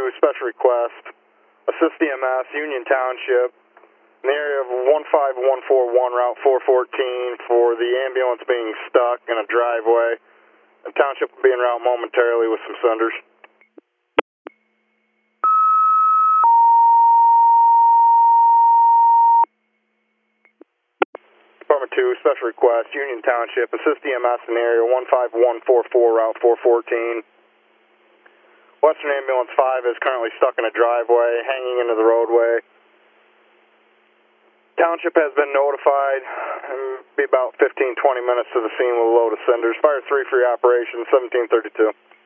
special request. Assist EMS, Union Township, in the area of 15141 Route 414 for the ambulance being stuck in a driveway. The township will be en route momentarily with some senders. Department 2, special request, Union Township, assist EMS in the area 15144 Route 414. Western Ambulance 5 is currently stuck in a driveway, hanging into the roadway. Township has been notified, and be about 15-20 minutes to the scene with a load of senders. Fire 3 for your operation, 1732.